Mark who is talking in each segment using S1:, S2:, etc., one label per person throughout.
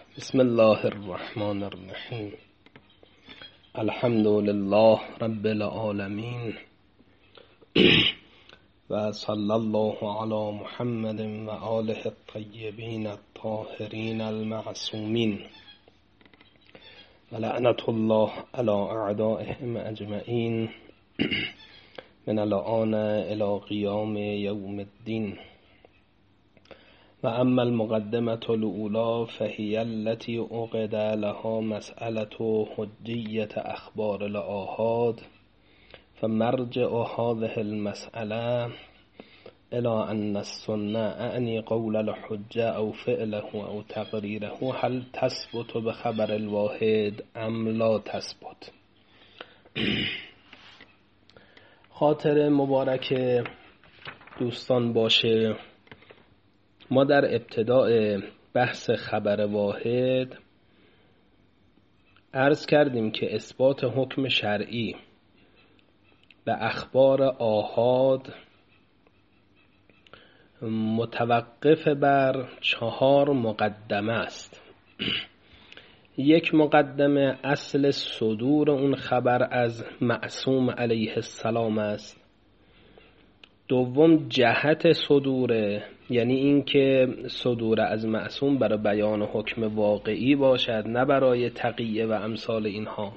S1: بسم الله الرحمن الرحیم. الحمد لله رب العالمین و صلی الله علی محمد و آله الطیبین الطاهرین المعصومین و لعنت الله علی اعدائهم اجمعین من الآن الی قیام یوم الدین. و اما المقدمة الاولى فهي التي عقد لها مسألة حجية اخبار الآحاد، فمرجع هذه المسألة الى ان السنة اعني قول الحجة او فعله او تقريره هل تثبت بخبر الواحد ام لا تثبت. خاطر مبارک دوستان باشه، ما در ابتداء بحث خبر واحد عرض کردیم که اثبات حکم شرعی به اخبار آحاد متوقف بر 4 مقدمه است. یک مقدمه اصل صدور اون خبر از معصوم علیه السلام است. دوم جهت صدوره، یعنی این که صدور از معصوم برای بیان حکم واقعی باشد، نه برای تقیه و امثال اینها.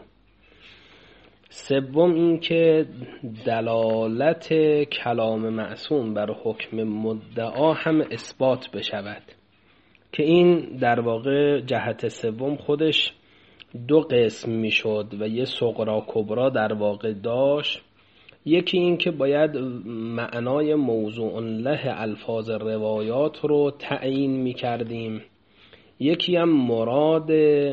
S1: سوم این که دلالت کلام معصوم بر حکم مدعا هم اثبات بشود، که این در واقع جهت سوم خودش 2 قسم میشد و یه صغرا کبرا در واقع داشت. یکی این که باید معنای موضوع له الفاظ روایات رو تعیین می کردیم، یکی هم مراد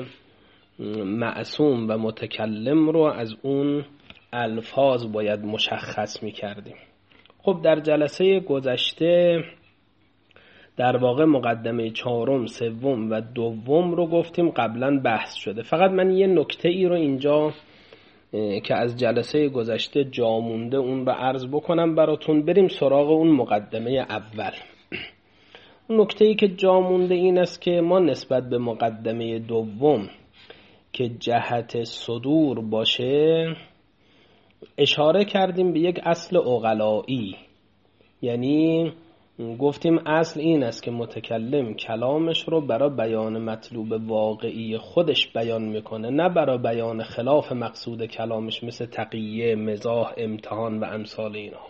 S1: معصوم و متکلم رو از اون الفاظ باید مشخص می کردیم. خب در جلسه گذشته در واقع مقدمه 4م، 3م و 2م رو گفتیم، قبلا بحث شده. فقط من یه نکته ای رو اینجا که از جلسه گذشته جا مونده اون رو عرض بکنم براتون، بریم سراغ اون مقدمه اول. اون نکته ای که جا مونده این است که ما نسبت به مقدمه 2 که جهت صدور باشه اشاره کردیم به یک اصل عقلایی، یعنی گفتیم اصل این است که متکلم کلامش رو برای بیان مطلوب واقعی خودش بیان میکنه، نه برای بیان خلاف مقصود کلامش مثل تقیه، مزاح، امتحان و امثال اینها.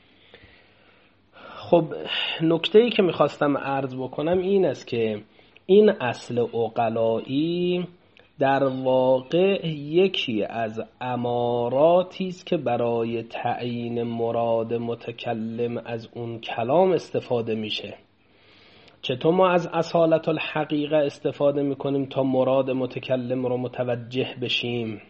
S1: خب نکته‌ای که میخواستم عرض بکنم این است که این اصل عقلایی در واقع یکی از اماراتی است که برای تعیین مراد متکلم از اون کلام استفاده میشه. چطور ما از اصالت الحقیقه استفاده میکنیم تا مراد متکلم رو متوجه بشیم؟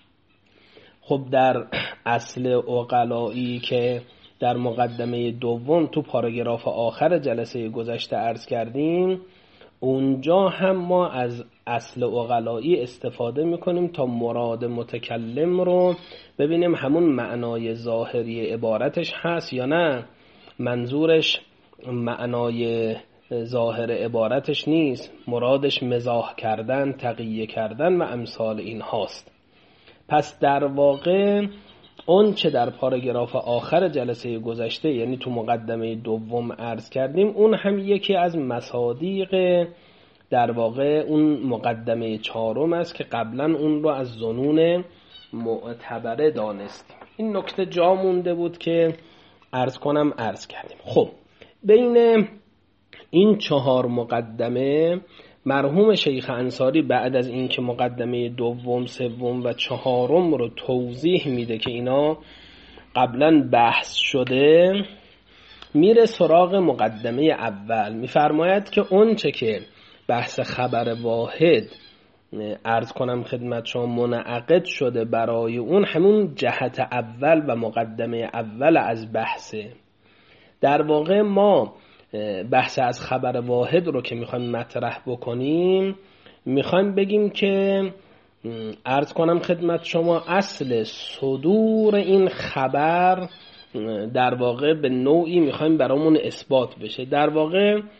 S1: خب در اصل عقلایی که در مقدمه 2 تو پاراگراف آخر جلسه گذشته عرض کردیم، اونجا هم ما از اصل عقلایی استفاده میکنیم تا مراد متکلم رو ببینیم همون معنای ظاهری عبارتش هست یا نه، منظورش معنای ظاهر عبارتش نیست، مرادش مزاح کردن، تقیه کردن و امثال این هاست. پس در واقع اون چه در پاراگراف آخر جلسه گذشته، یعنی تو مقدمه 2 عرض کردیم، اون هم یکی از مصادیق در واقع اون مقدمه 4 است که قبلا اون رو از ظنون معتبره دانستیم. این نکته جا مونده بود که عرض کردیم. خب بین این 4 مقدمه مرحوم شیخ انصاری بعد از اینکه مقدمه 2، 3 و 4 رو توضیح میده که اینا قبلا بحث شده، میره سراغ مقدمه اول. میفرماید که اون چه که بحث خبر واحد عرض کنم خدمت شما منعقد شده برای اون همون جهت اول و مقدمه اول از بحثه. در واقع ما بحث از خبر واحد رو که میخوایم مطرح بکنیم، میخوایم بگیم که عرض کنم خدمت شما اصل صدور این خبر در واقع به نوعی میخوایم برامون اثبات بشه. در واقع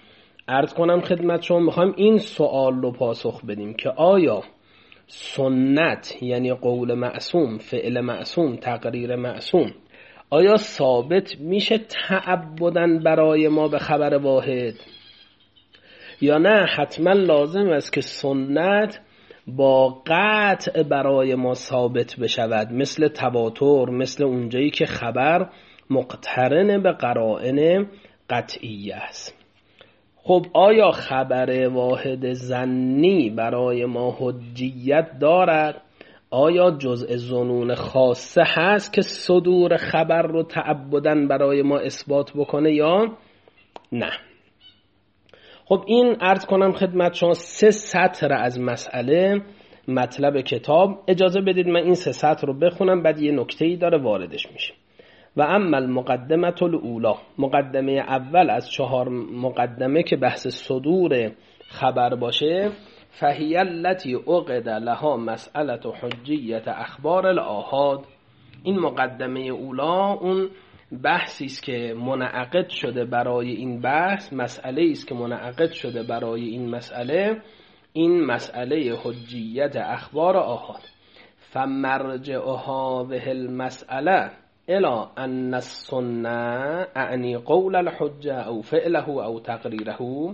S1: عرض کنم خدمت شما میخوایم این سوال رو پاسخ بدیم که آیا سنت یعنی قول معصوم، فعل معصوم، تقریر معصوم آیا ثابت میشه تعبداً برای ما به خبر واحد، یا نه حتما لازم است که سنت با قطع برای ما ثابت بشود، مثل تواتر، مثل اونجایی که خبر مقترن به قرائن قطعی است. خب آیا خبر واحد ظنی برای ما حجیت دارد؟ آیا جزء ظنون خاصه هست که صدور خبر رو تعبداً برای ما اثبات بکنه یا نه؟ خب این عرض کنم خدمت شما 3 سطر از مسئله مطلب کتاب. اجازه بدید من این 3 سطر رو بخونم، بعد یه نکته‌ای داره واردش میشه. و اما المقدمه الاولی، مقدمه اول از 4 مقدمه که بحث صدور خبر باشه، فهی التی عقد لها مسئله حجیت اخبار الآحاد. این مقدمه اولا اون بحثی است که منعقد شده برای این بحث، مسئله است که منعقد شده برای این مسئله حجیت اخبار آحاد. فمرجع هذه المسئله الى ان السنه اعنی قول الحجه او فعله او تقریره.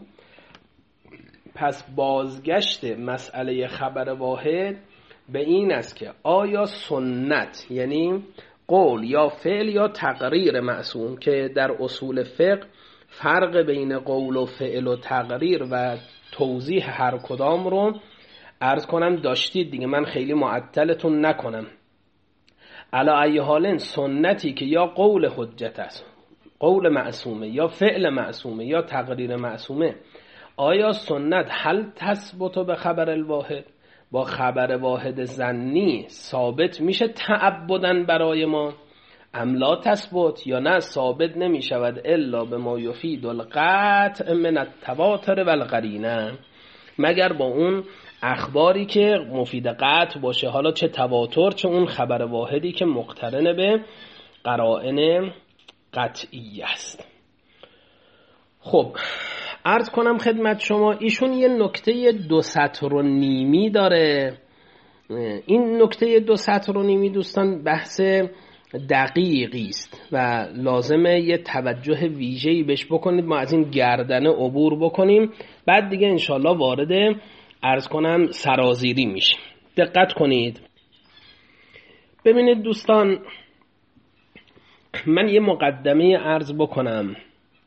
S1: پس بازگشت مسئله خبر واحد به این است که آیا سنت یعنی قول یا فعل یا تقریر معصوم، که در اصول فقه فرق بین قول و فعل و تقریر و توضیح هر کدام رو عرض کنم داشتید دیگه، من خیلی معطلتون نکنم. علا ای حال سنتی که یا قول حجت است، قول معصومه، یا فعل معصومه، یا تقریر معصومه، آیا سنت هل تثبت به خبر الواحد، با خبر واحد ظنی ثابت میشه تعبداً برای ما، ام لا تثبت، یا نه ثابت نمی شود الا به ما یفید القطع من التواتر و القرینه، مگر با اون اخباری که مفید قطع باشه، حالا چه تواتر چه اون خبر واحدی که مقترن به قرائن قطعی است. خب عرض کنم خدمت شما ایشون یه نکته 2 سطر و نیمی داره. این نکته 2 سطر و نیمی دوستان بحث دقیقی است و لازمه یه توجه ویژه‌ای بهش بکنید، ما از این گردنه عبور بکنیم، بعد دیگه انشالله وارد عرض کنم سرازیری میشیم. دقت کنید. ببینید دوستان، من یه مقدمه عرض بکنم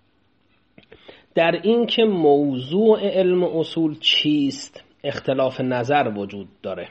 S1: در این که موضوع علم اصول چیست اختلاف نظر وجود داره.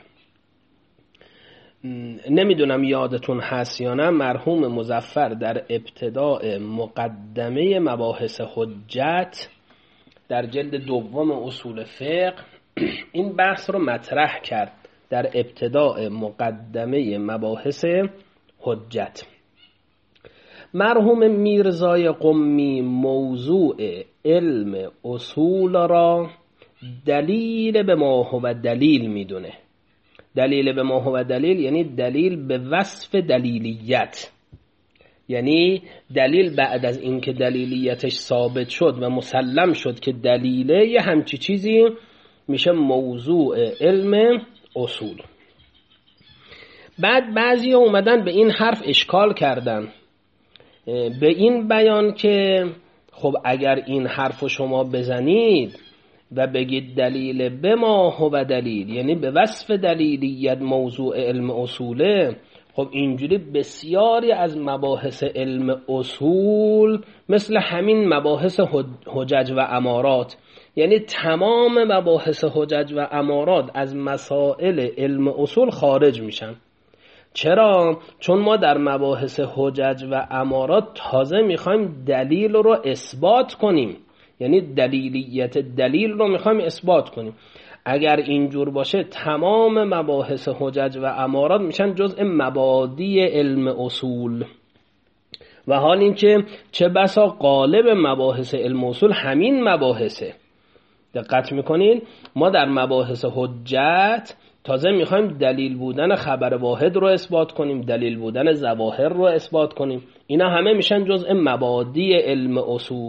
S1: نمیدونم یادتون هست یا نه، مرحوم مظفر در ابتداء مقدمه مباحث حجت در جلد 2 اصول فقه این بحث رو مطرح کرد در ابتداء مقدمه مباحث حجت. مرحوم میرزای قمی موضوع علم اصول را دلیل به ما هو دلیل میدونه. دلیل به ما هو دلیل یعنی دلیل به وصف دلیلیت، یعنی دلیل بعد از اینکه دلیلیتش ثابت شد و مسلم شد که دلیله، یه همچی چیزی میشه موضوع علم اصول. بعد بعضی اومدن به این حرف اشکال کردن، به این بیان که خب اگر این حرف شما بزنید و بگید دلیل به ما هو دلیل یعنی به وصف دلیلیت موضوع علم اصوله، خب اینجوری بسیاری از مباحث علم اصول مثل همین مباحث حجج و امارات، یعنی تمام مباحث حجج و امارات از مسائل علم اصول خارج میشن. چرا؟ چون ما در مباحث حجج و امارات تازه میخوایم دلیل رو اثبات کنیم، یعنی دلیلیت دلیل رو میخوایم اثبات کنیم. اگر اینجور باشه تمام مباحث حجج و امارات میشن جزء مبادی علم اصول، و حال این که چه بسا غالب مباحث علم اصول همین مباحثه. دقت میکنین؟ ما در مباحث حجت تازه میخوایم دلیل بودن خبر واحد رو اثبات کنیم، دلیل بودن ظواهر رو اثبات کنیم. اینا همه میشن جزء مبادی علم اصول،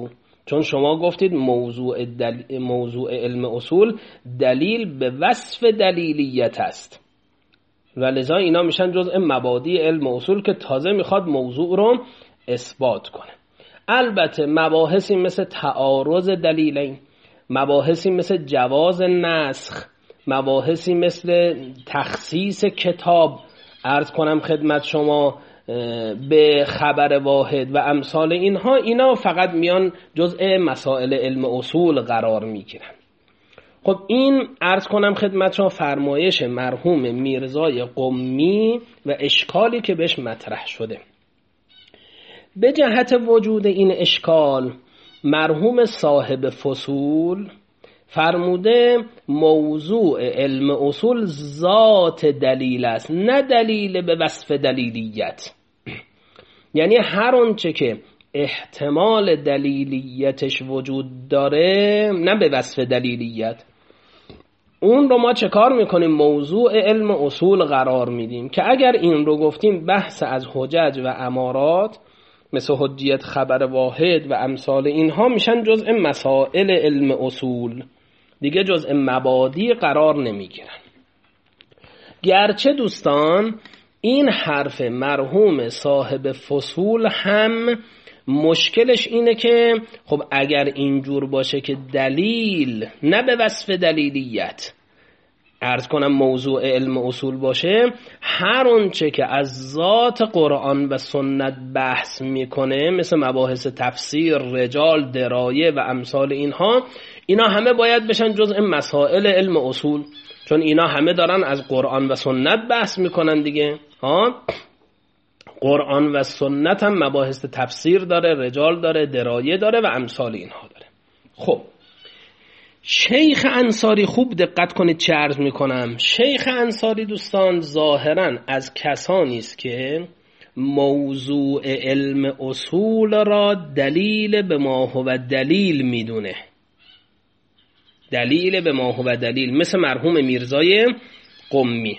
S1: چون شما گفتید موضوع علم اصول دلیل به وصف دلیلیت است و لذا اینا میشن جزء مبادی علم اصول که تازه میخواد موضوع رو اثبات کنه. البته مباحثی مثل تعارض دلیلین، مباحثی مثل جواز نسخ، مباحثی مثل تخصیص کتاب عرض کنم خدمت شما به خبر واحد و امثال اینها، اینا فقط میان جزء مسائل علم اصول قرار میگیرن. خب این عرض کنم خدمت شما فرمایش مرحوم میرزای قمی و اشکالی که بهش مطرح شده. به جهت وجود این اشکال مرحوم صاحب فصول فرموده موضوع علم اصول ذات دلیل است، نه دلیل به وصف دلیلیت. یعنی هر آنچه که احتمال دلیلیتش وجود داره نه به وصف دلیلیت، اون رو ما چه کار میکنیم؟ موضوع علم اصول قرار میدیم که اگر این رو گفتیم بحث از حجج و امارات مثل حجیت خبر واحد و امثال اینها میشن جزء مسائل علم اصول، دیگه جزء مبادی قرار نمیگیرن. گرچه دوستان این حرف مرحوم صاحب فصول هم مشکلش اینه که خب اگر اینجور باشه که دلیل نه به وصف دلیلیت عرض کنم موضوع علم اصول باشه، هر اونچه که از ذات قرآن و سنت بحث میکنه مثل مباحث تفسیر، رجال، درایه و امثال اینها، اینا همه باید بشن جزء مسائل علم اصول، چون اینا همه دارن از قرآن و سنت بحث میکنن دیگه. قرآن و سنت هم مباحث تفسیر داره، رجال داره، درایه داره و امثال اینها داره. خب شیخ انصاری، خوب دقت کنید چه عرض میکنم. شیخ انصاری دوستان ظاهرا از کسانی است که موضوع علم اصول را دلیل به ما هو دلیل میدونه، دلیل به ما هو دلیل، مثل مرحوم میرزای قمی.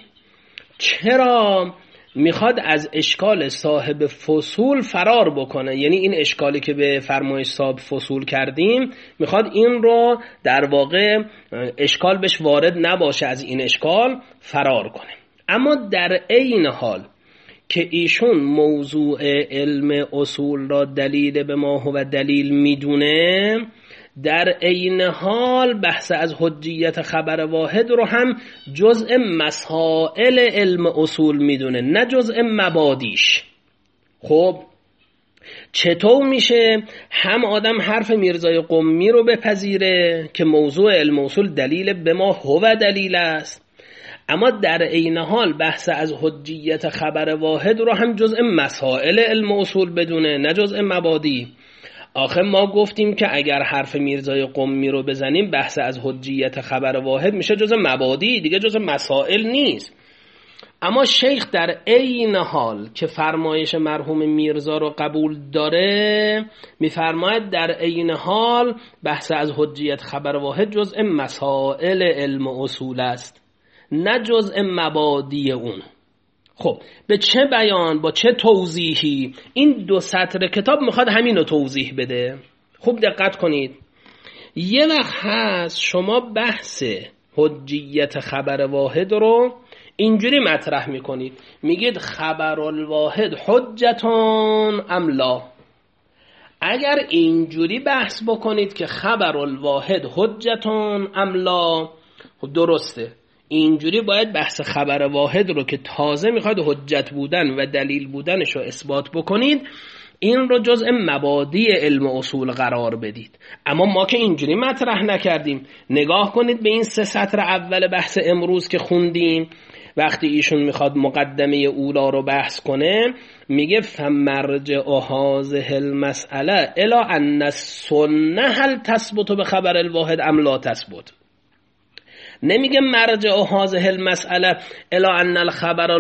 S1: چرا؟ میخواد از اشکال صاحب فصول فرار بکنه، یعنی این اشکالی که به فرمایش صاحب فصول کردیم میخواد این رو در واقع اشکال بهش وارد نباشه، از این اشکال فرار کنه. اما در عین حال که ایشون موضوع علم اصول را دلیل به ما هو دلیل میدونه، در عین حال بحث از حجیت خبر واحد رو هم جزء مسائل علم اصول میدونه، نه جزء مبادیش. خب چطور میشه هم آدم حرف میرزای قمی رو بپذیره که موضوع علم اصول دلیل به ما هو دلیل است، اما در عین حال بحث از حجیت خبر واحد رو هم جزء مسائل علم اصول بدونه، نه جزء مبادی؟ آخه ما گفتیم که اگر حرف میرزای قمی رو بزنیم بحث از حجیت خبر واحد میشه جزء مبادی، دیگه جزء مسائل نیست. اما شیخ در عین حال که فرمایش مرحوم میرزا رو قبول داره، میفرماید در عین حال بحث از حجیت خبر واحد جزء مسائل علم اصول است، نه جزء مبادی اون. خب به چه بیان، با چه توضیحی؟ این 2 سطر کتاب میخواد همین رو توضیح بده. خوب دقت کنید. یه وقت هست شما بحث حجیت خبر واحد رو اینجوری مطرح میکنید، میگید خبر الواحد حجتون ام لا. اگر اینجوری بحث بکنید که خبر الواحد حجتون ام لا، خب درسته، اینجوری باید بحث خبر واحد رو که تازه میخواد حجت بودن و دلیل بودنش رو اثبات بکنید، این رو جزء مبادی علم اصول قرار بدید. اما ما که اینجوری مطرح نکردیم. نگاه کنید به این 3 سطر اول بحث امروز که خوندیم. وقتی ایشون میخواد مقدمه اولا رو بحث کنه، میگه فمرجع هذه المسئله الی ان السنه هل تثبت به خبر الواحد ام لا تثبت. نمیگه مرجع هذه المسئله الی ان الخبر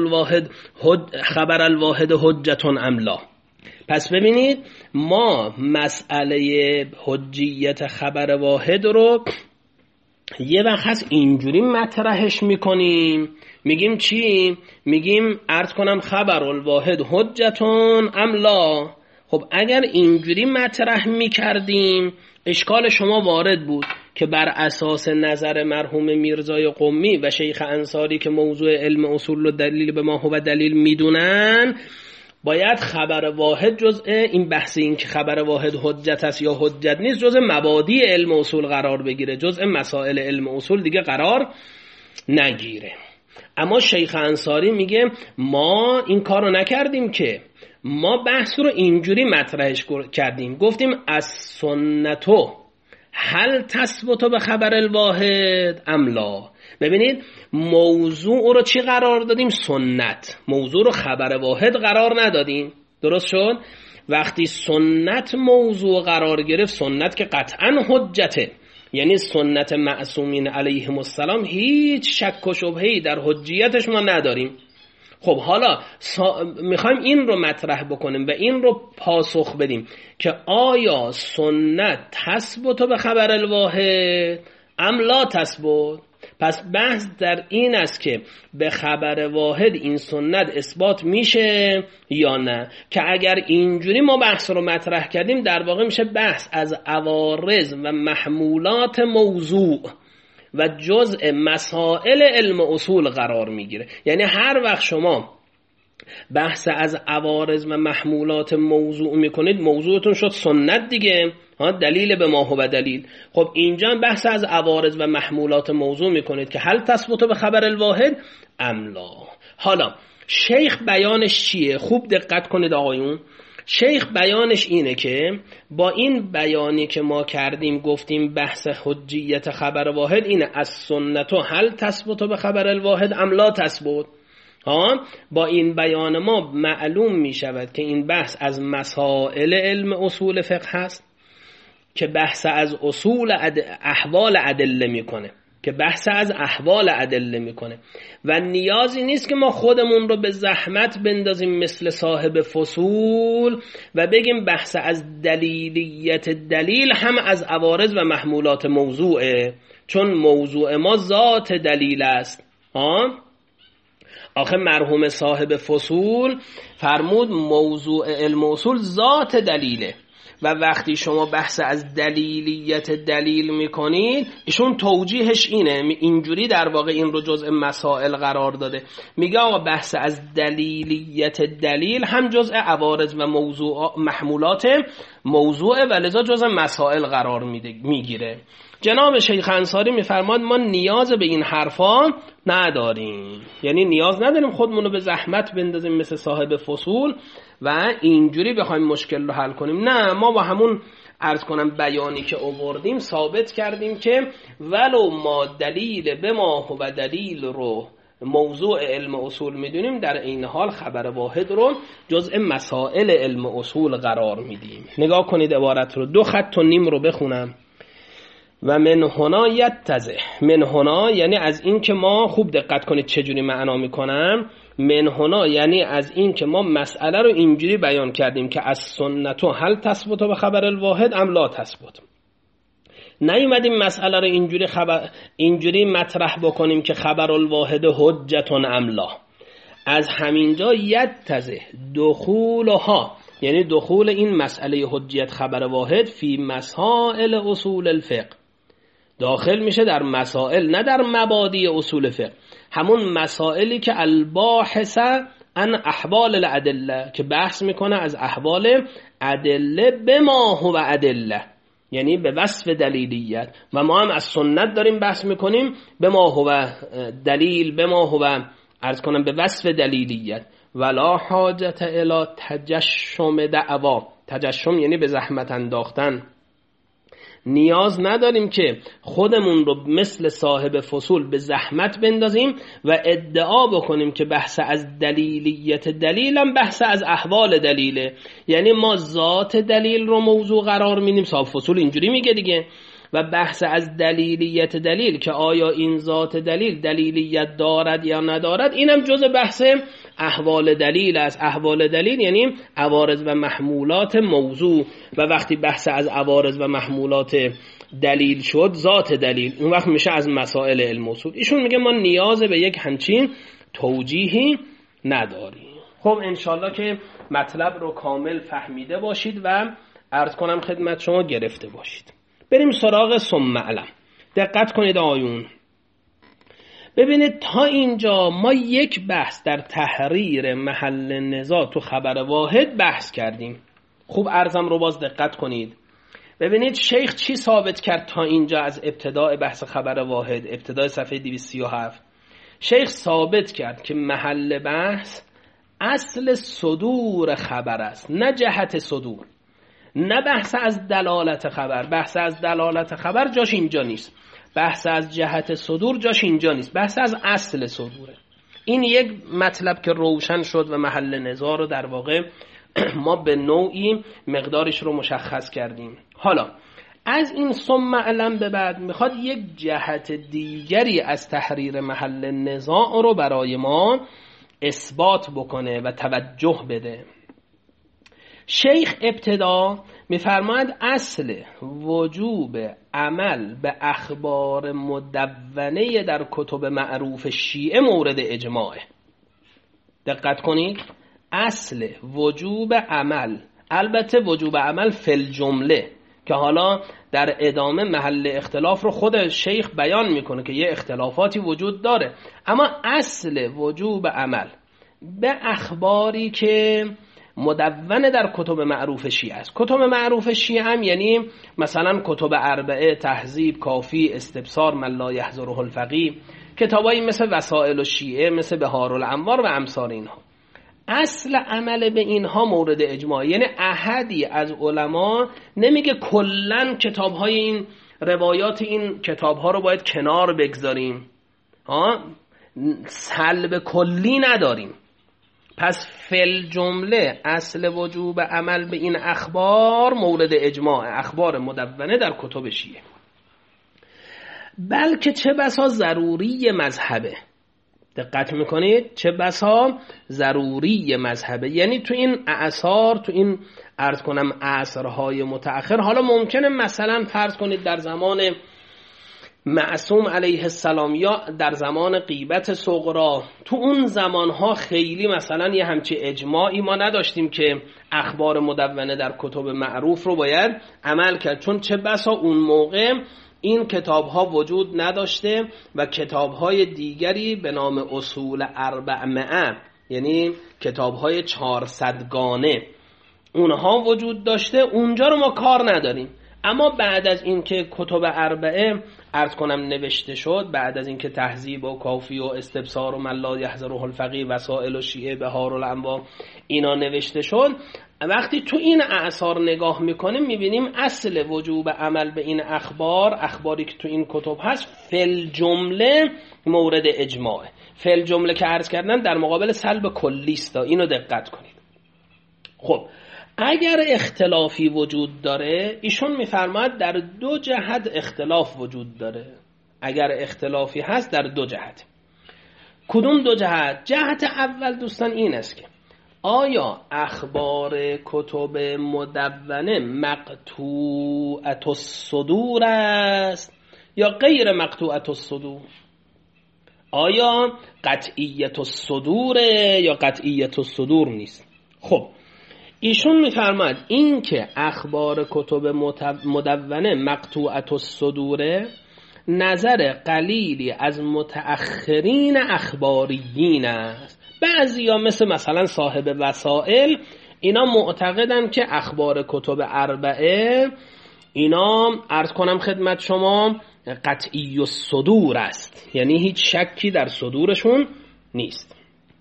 S1: الواحد حجتون ام لا. پس ببینید ما مسئله حجیت خبر واحد رو یه وقت هست اینجوری مطرحش میکنیم، میگیم چی؟ میگیم عرض کنم خبر الواحد حجتون ام لا. خب اگر اینجوری مطرح میکردیم اشکال شما وارد بود که بر اساس نظر مرحوم میرزای قمی و شیخ انصاری که موضوع علم اصول و دلیل به ما هو دلیل میدونن، باید خبر واحد جزء این بحث این که خبر واحد حجت است یا حجت نیست جزء مبادی علم اصول قرار بگیره، جزء مسائل علم اصول دیگه قرار نگیره. اما شیخ انصاری میگه ما این کار رو نکردیم، که ما بحث رو اینجوری مطرحش کردیم، گفتیم از سنتو هل تثبت به خبر الواحد ام لا. ببینید موضوع رو چی قرار دادیم؟ سنت. موضوع رو خبر واحد قرار ندادیم، درست شد؟ وقتی سنت موضوع قرار گرفت، سنت که قطعا حجته، یعنی سنت معصومین علیهم السلام هیچ شک و شبهه‌ای در حجیتش ما نداریم. خب حالا میخوایم این رو مطرح بکنیم و این رو پاسخ بدیم که آیا سنت تثبت به خبر الواحد ام لا تثبت. پس بحث در این است که به خبر واحد این سنت اثبات میشه یا نه، که اگر اینجوری ما بحث رو مطرح کردیم در واقع میشه بحث از عوارض و محمولات موضوع و جزء مسائل علم اصول قرار میگیره. یعنی هر وقت شما بحث از عوارض و محمولات موضوع میکنید، موضوعتون شد سنت دیگه، دلیل به ما هو دلیل. خب اینجا بحث از عوارض و محمولات موضوع میکنید که هل تثبت به خبر الواحد ام لا. حالا شیخ بیانش چیه؟ خوب دقت کنید آقایون. شیخ بیانش اینه که با این بیانی که ما کردیم گفتیم بحث حجیت خبر واحد اینه از سنتو هل تثبت به خبر الواحد ام لا تثبت. با این بیان ما معلوم می شود که این بحث از مسائل علم اصول فقه هست که بحث از احوال ادله میکنه، که بحث از احوال ادله میکنه و نیازی نیست که ما خودمون رو به زحمت بندازیم مثل صاحب فصول و بگیم بحث از دلیلیت دلیل هم از عوارض و محمولات موضوعه، چون موضوع ما ذات دلیل است. آخه مرحوم صاحب فصول فرمود موضوع علم اصول ذات دلیله و وقتی شما بحث از دلیلیت دلیل میکنید، ایشون توجیهش اینه، اینجوری در واقع این رو جزء مسائل قرار داده. میگه آقا بحث از دلیلیت دلیل هم جزء عوارض و محمولات موضوع و لذا جزء مسائل قرار میگیره. جناب شیخ انصاری میفرماد ما نیاز به این حرفا نداریم، یعنی نیاز نداریم خودمون رو به زحمت بندازیم مثل صاحب فصول و اینجوری بخوایم مشکل رو حل کنیم. نه، ما با همون عرض کنم بیانی که آوردیم ثابت کردیم که ولو ما دلیل به ما و دلیل رو موضوع علم اصول میدونیم، در این حال خبر واحد رو جزء مسائل علم اصول قرار میدیم. نگاه کنید عبارت رو، 2 خط و نیم رو بخونم. و من هنا یتضح، من هنا یعنی از این که ما، خوب دقت کنید چجوری معنا میکنم، من هنا یعنی از این که ما مسئله رو اینجوری بیان کردیم که از سنتو هل تثبت به خبر الواحد ام لا تثبت. نیومدیم مسئله رو اینجوری مطرح بکنیم که خبر الواحد حجتون ام لا. از همینجا یتضح دخولها، یعنی دخول این مسئله حجیت خبر واحد فی مسائل اصول الفقه، داخل میشه در مسائل نه در مبادی اصول فقه، همون مسائلی که الباحثه عن احوال الادله، که بحث میکنه از احوال ادله به ما هو ادله، یعنی به وصف دلیلیت. و ما هم از سنت داریم بحث میکنیم به ما هو دلیل، به ما هو عرض کنم به وصف دلیلیت. ولا حاجت الی تجشم دعوا، تجشم یعنی به زحمت انداختن. نیاز نداریم که خودمون رو مثل صاحب فصول به زحمت بندازیم و ادعا بکنیم که بحث از دلیلیت دلیلم بحث از احوال دلیله، یعنی ما ذات دلیل رو موضوع قرار میدیم. صاحب فصول اینجوری میگه دیگه. و بحث از دلیلیت دلیل که آیا این ذات دلیل دلیلیت دارد یا ندارد، اینم جزء بحث احوال دلیل است. احوال دلیل یعنی عوارض و محمولات موضوع، و وقتی بحث از عوارض و محمولات دلیل شد، ذات دلیل، اون وقت میشه از مسائل علم اصول. ایشون میگه ما نیاز به یک همچین توجیهی نداریم. خب انشالله که مطلب رو کامل فهمیده باشید و عرض کنم خدمت شما گرفته باشید. بریم سراغ ثم اعلم. دقت کنید آیون، ببینید تا اینجا ما یک بحث در تحریر محل نزاع تو خبر واحد بحث کردیم. خوب عرضم رو باز دقت کنید. ببینید شیخ چی ثابت کرد تا اینجا از ابتدای بحث خبر واحد، ابتدای صفحه 237. شیخ ثابت کرد که محل بحث اصل صدور خبر است، نه جهت صدور، نه بحث از دلالت خبر. بحث از دلالت خبر جاش اینجا نیست، بحث از جهت صدور جاش اینجا نیست، بحث از اصل صدوره. این یک مطلب که روشن شد و محل نزاع رو در واقع ما به نوعی مقدارش رو مشخص کردیم. حالا از این ثم اعلم به بعد میخواد یک جهت دیگری از تحریر محل نزاع رو برای ما اثبات بکنه و توجه بده. شیخ ابتدا میفرماید اصل وجوب عمل به اخبار مدونه در کتب معروف شیعه مورد اجماعه. دقت کنید، اصل وجوب عمل، البته وجوب عمل فی جمله که حالا در ادامه محل اختلاف رو خود شیخ بیان میکنه که یه اختلافاتی وجود داره، اما اصل وجوب عمل به اخباری که مدونه در کتب معروف شیعه است. کتب معروف شیعه هم یعنی مثلا کتب اربعه، تهذیب، کافی، استبصار، من لا یحضره الفقیه، کتابایی مثل وسائل الشیعه، مثل بهار الانوار و امثال اینها. اصل عمل به اینها مورد اجماع، یعنی احدی از علما نمیگه کلن کتابهای این روایات این کتابها رو باید کنار بگذاریم، سلب کلی نداریم. پس فل جمله اصل وجوب عمل به این اخبار مورد اجماع، اخبار مدونه در کتب شیعه، بلکه چه بسا ضروری مذهبه. دقت میکنید، چه بسا ضروری مذهبه، یعنی تو این اعصار، تو این عرض کنم عصرهای متأخر، حالا ممکنه مثلا فرض کنید در زمان معصوم علیه السلام یا در زمان غیبت صغرا، تو اون زمانها خیلی مثلا یه همچی اجماعی ما نداشتیم که اخبار مدونه در کتب معروف رو باید عمل کرد، چون چه بسا اون موقع این کتاب ها وجود نداشته و کتاب های دیگری به نام اصول 400 یعنی کتاب های 400 گانه اونها وجود داشته، اونجا رو ما کار نداریم. اما بعد از اینکه کتب اربعه عرض کنم نوشته شد، بعد از اینکه تهذیب و کافی و استبصار و من لا یحضره الفقیه، وسائل و شیعه، بهار الانوار اینا نوشته شد، وقتی تو این اعصار نگاه میکنیم میبینیم اصل وجوب عمل به این اخبار، اخباری که تو این کتب هست، فل جمله مورد اجماعه. فل جمله که عرض کردن در مقابل سلب کلیست، اینو دقت کنید. خب اگر اختلافی وجود داره، ایشون میفرماید در دو جهت اختلاف وجود داره. اگر اختلافی هست در دو جهت. کدوم دو جهت؟ جهت اول دوستان این است که آیا اخبار کتب مدونه مقطوعة الصدور است یا غیر مقطوعة الصدور؟ آیا قطعیت الصدور یا قطعیت الصدور نیست؟ خب ایشون میفرماید این که اخبار کتب مدونه مقطوعة الصدور، نظر قلیلی از متأخرین اخباریین است. بعضیا مثلا صاحب وسائل، اینا معتقدن که اخبار کتب اربعه اینا عرض کنم خدمت شما قطعی الصدور است، یعنی هیچ شکی در صدورشون نیست.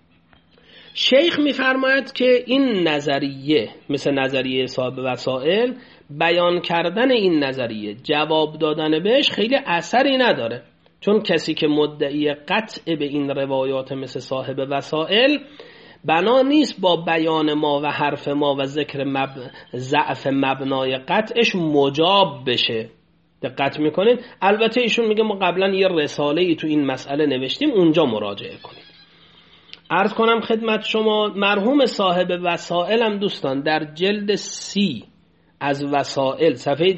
S1: شیخ میفرماید که این نظریه مثل نظریه صاحب وسائل، بیان کردن این نظریه، جواب دادن بهش خیلی اثری نداره، چون کسی که مدعی قطع به این روایات مثل صاحب وسائل، بنا نیست با بیان ما و حرف ما و ذکر ضعف مبنای قطعش مجاب بشه. دقت میکنید؟ البته ایشون میگه ما قبلا یه رساله‌ای تو این مسئله نوشتیم، اونجا مراجعه کنید. عرض کنم خدمت شما مرحوم صاحب وسائل هم دوستان در جلد 30 از وسائل صفحه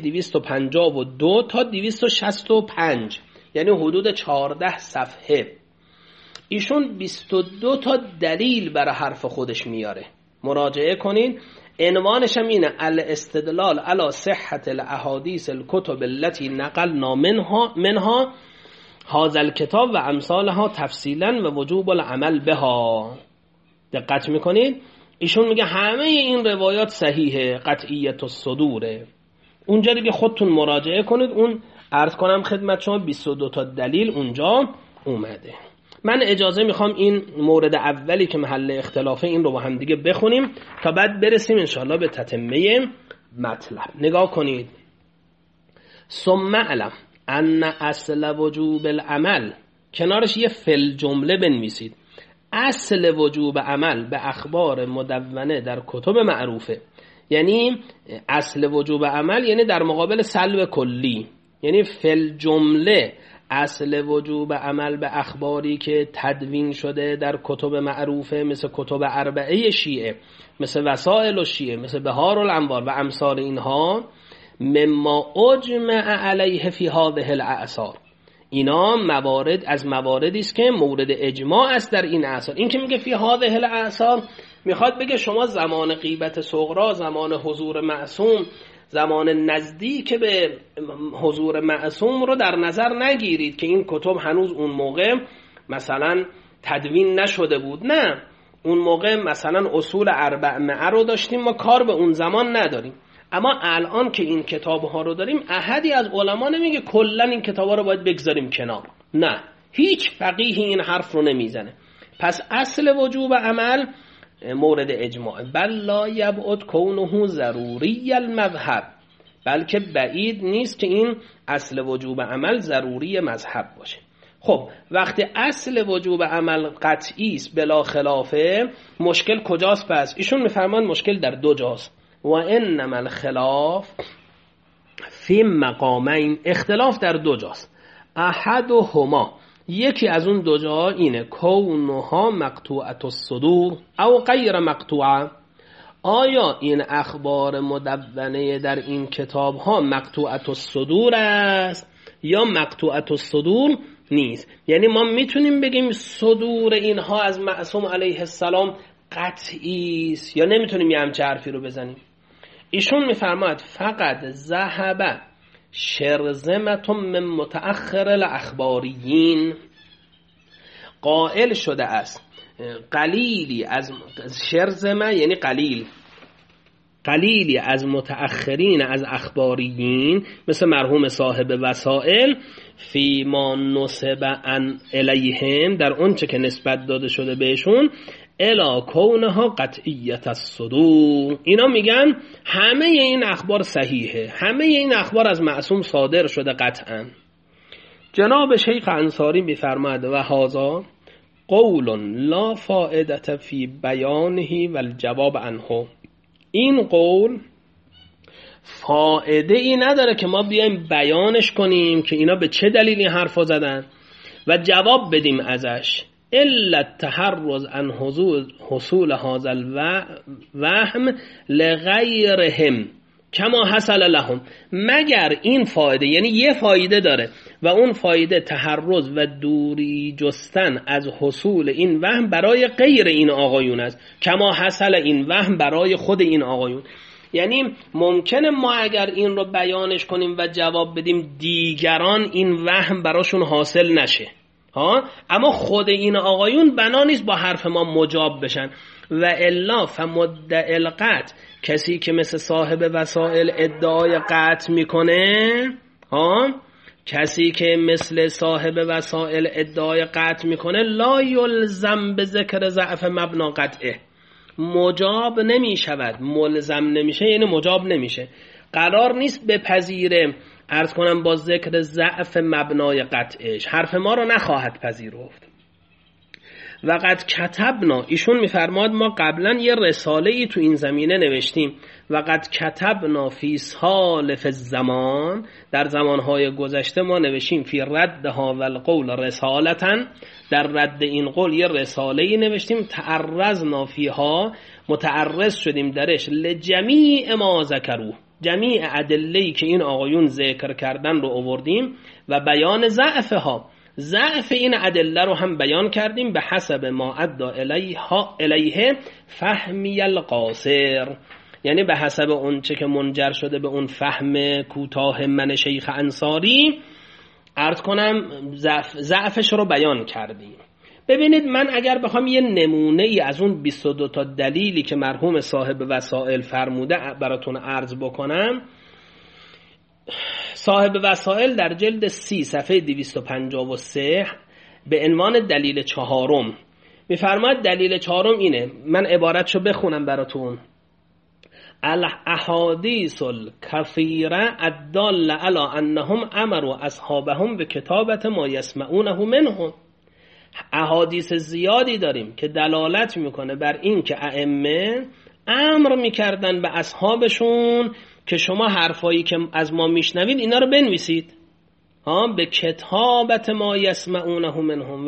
S1: 252 تا 265 یعنی حدود 14 صفحه ایشون 22 تا دلیل برای حرف خودش میاره. مراجعه کنید. عنوانش هم اینه: الاستدلال علی صحت الاحادیث الکتب التي نقلنا منها هذا الكتاب و امثالها تفصیلا و وجوب العمل بها. دقت میکنید؟ ایشون میگه همه این روایات صحیحه، قطعیت الصدوره. اونجا دیگه خودتون مراجعه کنید. اون عرض کنم خدمت شما 22 تا دلیل اونجا اومده. من اجازه میخوام این مورد اولی که محل اختلافه این رو با هم دیگه بخونیم تا بعد برسیم انشاءالله به تتمه مطلب. نگاه کنید. ثم علم ان اصل وجوب العمل، کنارش یه فل جمله بنویسید. اصل وجوب عمل به اخبار مدونه در کتب معروفه. یعنی اصل وجوب عمل یعنی در مقابل سلب کلی، یعنی فل جمله اصل وجوب عمل به اخباری که تدوین شده در کتب معروفه، مثل کتب اربعه شیعه، مثل وسائل و شیعه، مثل بهار الانوار و امثال اینها، مما اجمع علیه فی هذه الاعصار. اینا موارد از مواردی است که مورد اجماع است در این اعصار. این که میگه فی هذه الاعصار میخواد بگه شما زمان غیبت صغرا، زمان حضور معصوم، زمان نزدیک به حضور معصوم رو در نظر نگیرید که این کتب هنوز اون موقع مثلا تدوین نشده بود. نه، اون موقع مثلا اصول اربعه رو داشتیم، ما کار به اون زمان نداریم. اما الان که این کتاب ها رو داریم، احدی از علما نمیگه کلا این کتاب ها رو باید بگذاریم کنار. نه، هیچ فقیهی این حرف رو نمیزنه. پس اصل وجوب عمل مورد اجماع. بل لا یبعد کونه ضروری المذهب، بلکه بعید نیست که این اصل وجوب عمل ضروری مذهب باشه. خب وقتی اصل وجوب عمل قطعی است بلا خلافه، مشکل کجاست؟ پس ایشون میفرمان مشکل در دو جاست. و انما الخلاف فی مقامین، اختلاف در دو جاست. احدهما، یکی از اون دو جا اینه: کونها مقطوعه الصدور او غیر مقطوعه. آیا این اخبار مدونه در این کتاب ها مقطوعه الصدور است یا مقطوعه الصدور نیست؟ یعنی ما میتونیم بگیم صدور اینها از معصوم علیه السلام قطعی است یا نمیتونیم یه همچه حرفی رو بزنیم؟ ایشون میفرماید فقط ذهب شرذمة من متأخر الاخباریین، قائل شده است قلیلی از شرذمه یعنی قلیلی از متأخرین از اخباریین، مثل مرحوم صاحب وسائل، فی ما نسب عن الیهم، در اون چه که نسبت داده شده بهشون، الا کونها قطعیت الصدور. اینا میگن همه این اخبار صحیحه، همه این اخبار از معصوم صادر شده قطعا. جناب شیخ انصاری میفرماید و هذا قول لا فائدة فی بیانه و الجواب عنه. این قول فائده ای نداره که ما بیایم بیانش کنیم که اینا به چه دلیل این حرفا زدن و جواب بدیم ازش، الا التحرز عن حصول هذا الوهم لغیرهم کما حصل لهم. مگر این فایده، یعنی یه فایده داره و اون فایده تحرز و دوری جستن از حصول این وهم برای غیر این آقایون است، کما حصل این وهم برای خود این آقایون. یعنی ممکنه ما اگر این رو بیانش کنیم و جواب بدیم دیگران این وهم براشون حاصل نشه اما خود این آقایون بنا نیست با حرف ما مجاب بشن. و الا فمدعی القطع، کسی که مثل صاحب وسائل ادعای قطع میکنه، کسی که مثل صاحب وسائل ادعای قطع میکنه، لا یلزم به ذکر ضعف مبنا قطعه، مجاب نمیشود، ملزم نمیشه، یعنی مجاب نمیشه، قرار نیست بپذیره عرض کنم با ذکر ضعف مبنای قطعش، حرف ما رو نخواهد پذیرفت. وقد کتبنا، ایشون میفرماد ما قبلا یه رساله ای تو این زمینه نوشتیم، وقد کتبنا فی سالف الزمان، در زمانهای گذشته ما نوشتیم، فی ردها و القول رسالتا، در رد این قول یه رساله ای نوشتیم، تعرضنا فیها، متعرض شدیم درش، لجمیع ما ذکروه، جمیع ادله‌ای که این آقایون ذکر کردن رو آوردیم، و بیان ضعفها، ضعف این ادله رو هم بیان کردیم به حسب ما ادى الیه فهمی القاصر، یعنی به حسب اون چه که منجر شده به اون فهم کوتاه من شیخ انصاری عرض کنم ضعفش رو بیان کردیم. ببینید من اگر بخوام یه نمونه ای از اون 22 تا دلیلی که مرحوم صاحب وسائل فرموده براتون عرض بکنم، صاحب وسائل در جلد 30 صفحه 253 به عنوان دلیل چهارم میفرماید دلیل چهارم اینه، من عبارتشو بخونم براتون: الاحادیث الکثیره الداله علی انهم امروا اصحابهم به کتابت ما یسمعونه منهم. احادیث زیادی داریم که دلالت میکنه بر این که ائمه امر میکردن به اصحابشون که شما حرفایی که از ما میشنوید اینا رو بنویسید، به کتابت ما یسمعونه منهم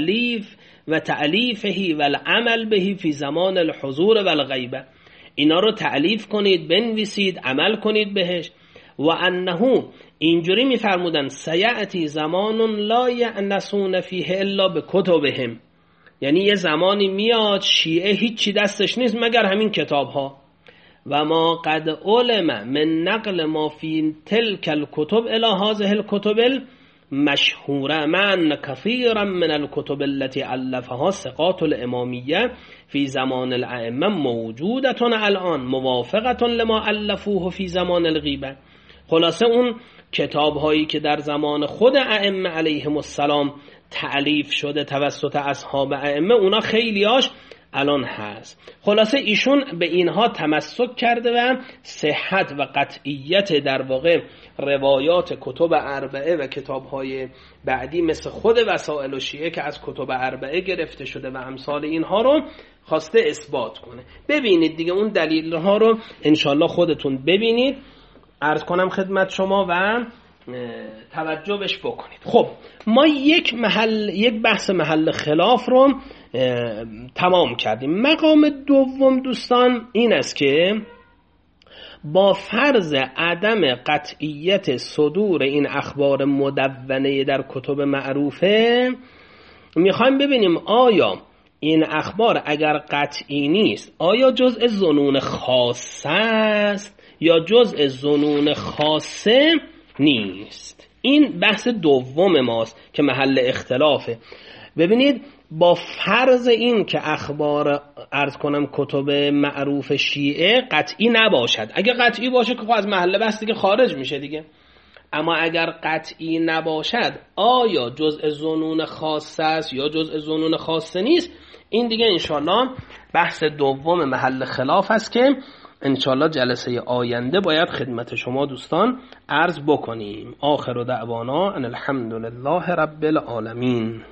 S1: و تعلیفه و العمل به فی زمان الحضور و الغیبه. اینا رو تعلیف کنید، بنویسید، عمل کنید بهش. و انه اینجوری میفرمودن سیأتی زمان لا یعنسون فیه الا بکتبهم، یعنی یه زمانی میاد شیعه هیچی دستش نیست مگر همین کتاب ها. و ما قد علم من نقل ما فی تلک الکتب الی هذه الکتب مشهوره من کثیرا من الکتب التي الفها ثقات الامامیه فی زمان الائمه موجوده الان موافقه لما الفوه فی زمان الغیبه. خلاصه اون کتاب هایی که در زمان خود ائمه علیهم السلام تألیف شده توسط اصحاب ائمه اونا خیلیاش الان هست. خلاصه ایشون به اینها تمسک کرده و صحت و قطعیت در واقع روایات کتب اربعه و کتاب‌های بعدی مثل خود وسائل و شیعه که از کتب اربعه گرفته شده و امثال اینها رو خواسته اثبات کنه. ببینید دیگه اون دلیل‌ها رو انشالله خودتون ببینید، عرض کنم خدمت شما و توجه بهش بکنید. خب ما یک بحث محل خلاف رو تمام کردیم. مقام دوم دوستان این است که با فرض عدم قطعیت صدور این اخبار مدونه در کتب معروفه میخوایم ببینیم آیا این اخبار اگر قطعی نیست آیا جزء ظنون خاصه است یا جزء ظنون خاصه نیست. این بحث دوم ماست که محل اختلافه. ببینید با فرض این که اخبار عرض کنم کتب معروف شیعه قطعی نباشد، اگر قطعی باشه که از محل بحث دیگه خارج میشه دیگه، اما اگر قطعی نباشد آیا جزء ظنون خاصه است یا جزء ظنون خاصه نیست، این دیگه انشالله بحث دوم محل خلاف است که انشالله جلسه آینده باید خدمت شما دوستان عرض بکنیم. آخر دعوانا ان الحمد لله رب العالمین.